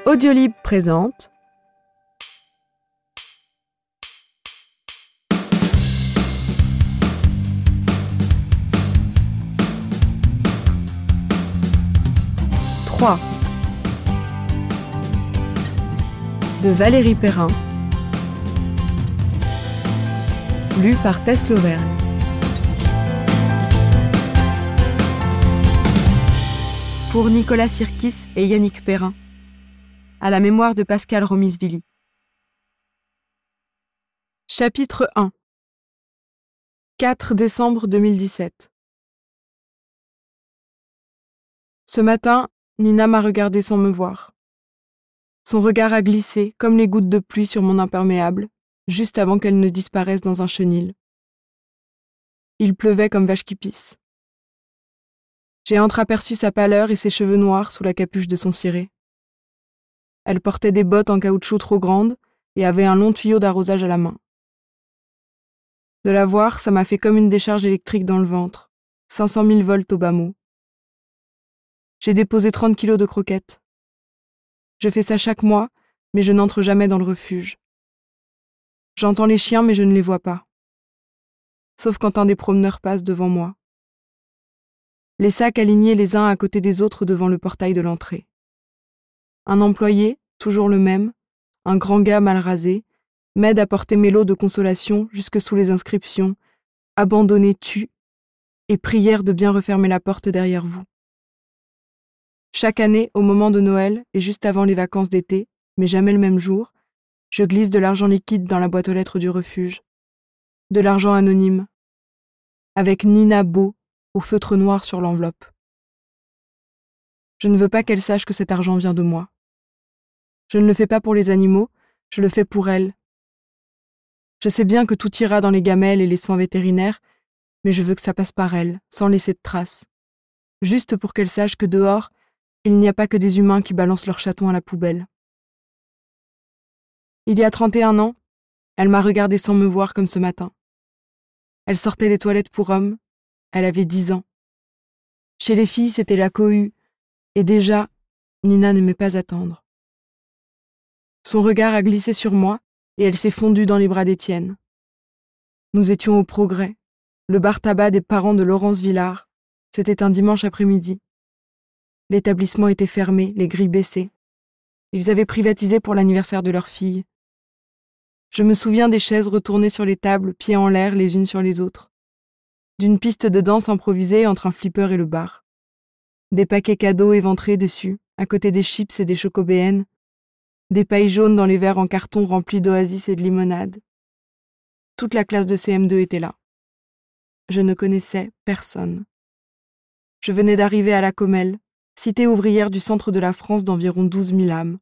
Audiolib présente Trois de Valérie Perrin, lu par Tess Lauvergne. Pour Nicolas Sirkis et Yannick Perrin, à la mémoire de Pascal Romisvili. Chapitre 1. 4 décembre 2017. Ce matin, Nina m'a regardé sans me voir. Son regard a glissé, comme les gouttes de pluie sur mon imperméable, juste avant qu'elle ne disparaisse dans un chenil. Il pleuvait comme vache qui pisse. J'ai entreaperçu sa pâleur et ses cheveux noirs sous la capuche de son ciré. Elle portait des bottes en caoutchouc trop grandes et avait un long tuyau d'arrosage à la main. De la voir, ça m'a fait comme une décharge électrique dans le ventre, 500 000 volts au bas mot. J'ai déposé 30 kilos de croquettes. Je fais ça chaque mois, mais je n'entre jamais dans le refuge. J'entends les chiens, mais je ne les vois pas. Sauf quand un des promeneurs passe devant moi. Les sacs alignés les uns à côté des autres devant le portail de l'entrée. Un employé, toujours le même, un grand gars mal rasé, m'aide à porter mes lots de consolation jusque sous les inscriptions « Abandonné tue » et prière de bien refermer la porte derrière vous. Chaque année, au moment de Noël et juste avant les vacances d'été, mais jamais le même jour, je glisse de l'argent liquide dans la boîte aux lettres du refuge. De l'argent anonyme, avec Nina Beau au feutre noir sur l'enveloppe. Je ne veux pas qu'elle sache que cet argent vient de moi. Je ne le fais pas pour les animaux, je le fais pour elle. Je sais bien que tout ira dans les gamelles et les soins vétérinaires, mais je veux que ça passe par elle, sans laisser de traces. Juste pour qu'elle sache que dehors, il n'y a pas que des humains qui balancent leurs chatons à la poubelle. Il y a 31 ans, elle m'a regardé sans me voir comme ce matin. Elle sortait des toilettes pour hommes, elle avait 10 ans. Chez les filles, c'était la cohue, et déjà, Nina n'aimait pas attendre. Son regard a glissé sur moi, et elle s'est fondue dans les bras d'Étienne. Nous étions au Progrès, le bar-tabac des parents de Laurence Villard. C'était un dimanche après-midi. L'établissement était fermé, les grilles baissées. Ils avaient privatisé pour l'anniversaire de leur fille. Je me souviens des chaises retournées sur les tables, pieds en l'air les unes sur les autres. D'une piste de danse improvisée entre un flipper et le bar. Des paquets cadeaux éventrés dessus, à côté des chips et des chocobéennes. Des pailles jaunes dans les verres en carton remplis d'oasis et de limonade. Toute la classe de CM2 était là. Je ne connaissais personne. Je venais d'arriver à la Comelle, cité ouvrière du centre de la France d'environ 12 000 âmes.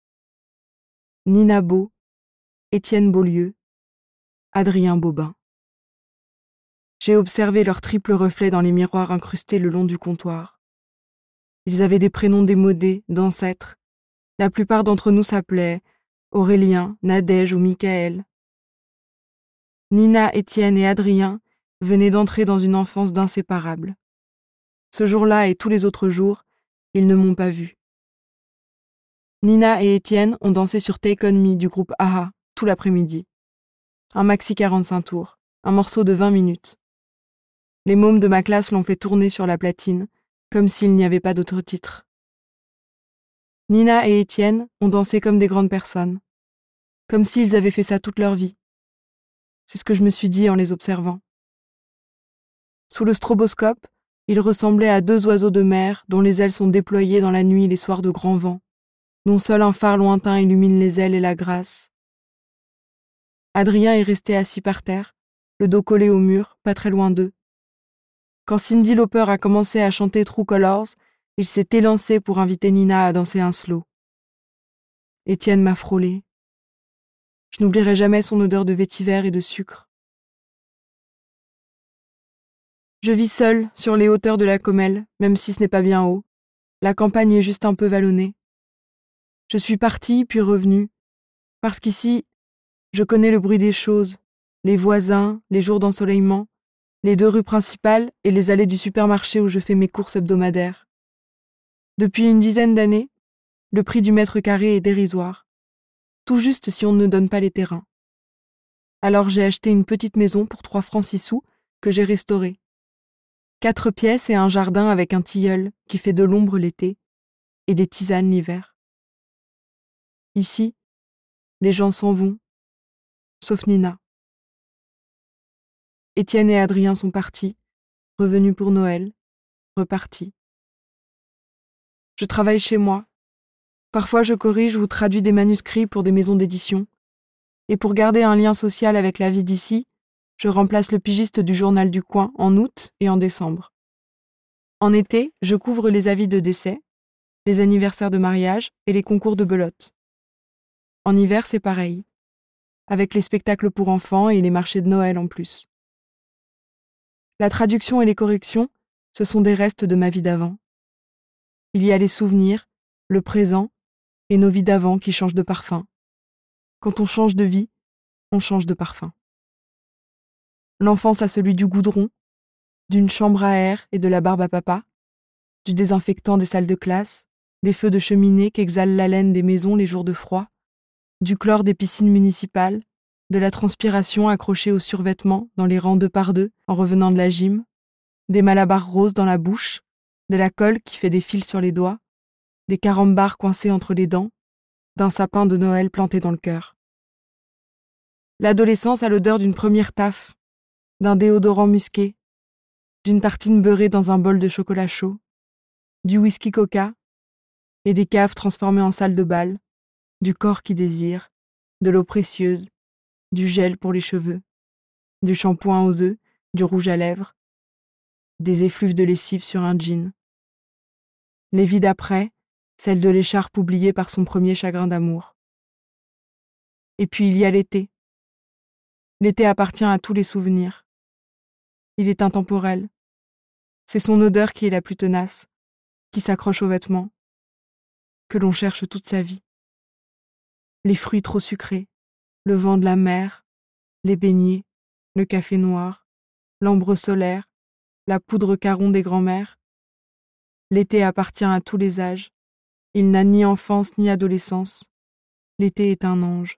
Nina Beau, Étienne Beaulieu, Adrien Bobin. J'ai observé leurs triples reflets dans les miroirs incrustés le long du comptoir. Ils avaient des prénoms démodés, d'ancêtres. La plupart d'entre nous s'appelaient Aurélien, Nadège ou Michael. Nina, Étienne et Adrien venaient d'entrer dans une enfance d'inséparables. Ce jour-là et tous les autres jours, ils ne m'ont pas vue. Nina et Étienne ont dansé sur Take On Me du groupe a-ha tout l'après-midi. Un maxi 45 tours, un morceau de 20 minutes. Les mômes de ma classe l'ont fait tourner sur la platine, comme s'il n'y avait pas d'autre titre. Nina et Étienne ont dansé comme des grandes personnes, comme s'ils avaient fait ça toute leur vie. C'est ce que je me suis dit en les observant. Sous le stroboscope, ils ressemblaient à 2 oiseaux de mer dont les ailes sont déployées dans la nuit les soirs de grand vent, dont seul un phare lointain illumine les ailes et la grâce. Adrien est resté assis par terre, le dos collé au mur, pas très loin d'eux. Quand Cyndi Lauper a commencé à chanter True Colors, il s'est élancé pour inviter Nina à danser un slow. Étienne m'a frôlé. Je n'oublierai jamais son odeur de vétiver et de sucre. Je vis seule sur les hauteurs de la Comelle, même si ce n'est pas bien haut. La campagne est juste un peu vallonnée. Je suis partie puis revenue, parce qu'ici, je connais le bruit des choses, les voisins, les jours d'ensoleillement, les 2 rues principales et les allées du supermarché où je fais mes courses hebdomadaires. Depuis une dizaine d'années, Le prix du mètre carré est dérisoire, tout juste si on ne donne pas les terrains. Alors j'ai acheté une petite maison pour 3 francs 6 sous que j'ai restaurée. 4 pièces et un jardin avec un tilleul qui fait de l'ombre l'été et des tisanes l'hiver. Ici, les gens s'en vont, sauf Nina. Étienne et Adrien sont partis, revenus pour Noël, repartis. Je travaille chez moi. Parfois je corrige ou traduis des manuscrits pour des maisons d'édition. Et pour garder un lien social avec la vie d'ici, je remplace le pigiste du journal du coin en août et en décembre. En été, je couvre les avis de décès, les anniversaires de mariage et les concours de belote. En hiver, c'est pareil, avec les spectacles pour enfants et les marchés de Noël en plus. La traduction et les corrections, ce sont des restes de ma vie d'avant. Il y a les souvenirs, le présent et nos vies d'avant qui changent de parfum. Quand on change de vie, on change de parfum. L'enfance a celui du goudron, d'une chambre à air et de la barbe à papa, du désinfectant des salles de classe, des feux de cheminée qu'exhale l'haleine des maisons les jours de froid, du chlore des piscines municipales, de la transpiration accrochée aux survêtements dans les rangs 2 par 2 en revenant de la gym, des malabars roses dans la bouche, de la colle qui fait des fils sur les doigts, des carambars coincés entre les dents, d'un sapin de Noël planté dans le cœur. L'adolescence a l'odeur d'une première taffe, d'un déodorant musqué, d'une tartine beurrée dans un bol de chocolat chaud, du whisky coca et des caves transformées en salle de bal, du corps qui désire, de l'eau précieuse, du gel pour les cheveux, du shampoing aux œufs, du rouge à lèvres, des effluves de lessive sur un jean. Les vies d'après, celle de l'écharpe oubliée par son premier chagrin d'amour. Et puis il y a l'été. L'été appartient à tous les souvenirs. Il est intemporel. C'est son odeur qui est la plus tenace, qui s'accroche aux vêtements, que l'on cherche toute sa vie. Les fruits trop sucrés, le vent de la mer, les beignets, le café noir, l'ambre solaire, la poudre caron des grands-mères. L'été appartient à tous les âges. Il n'a ni enfance ni adolescence. L'été est un ange.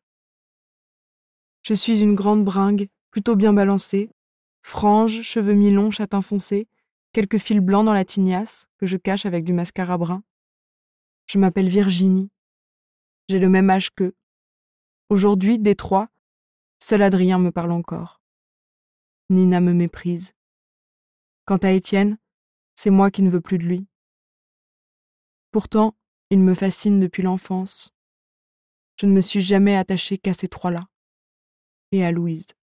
Je suis une grande bringue, plutôt bien balancée, franges, cheveux mi-longs, châtain foncé, quelques fils blancs dans la tignasse que je cache avec du mascara brun. Je m'appelle Virginie. J'ai le même âge qu'eux. Aujourd'hui, des 3, seul Adrien me parle encore. Nina me méprise. Quant à Étienne, c'est moi qui ne veux plus de lui. Pourtant, il me fascine depuis l'enfance. Je ne me suis jamais attachée qu'à ces 3-là. Et à Louise.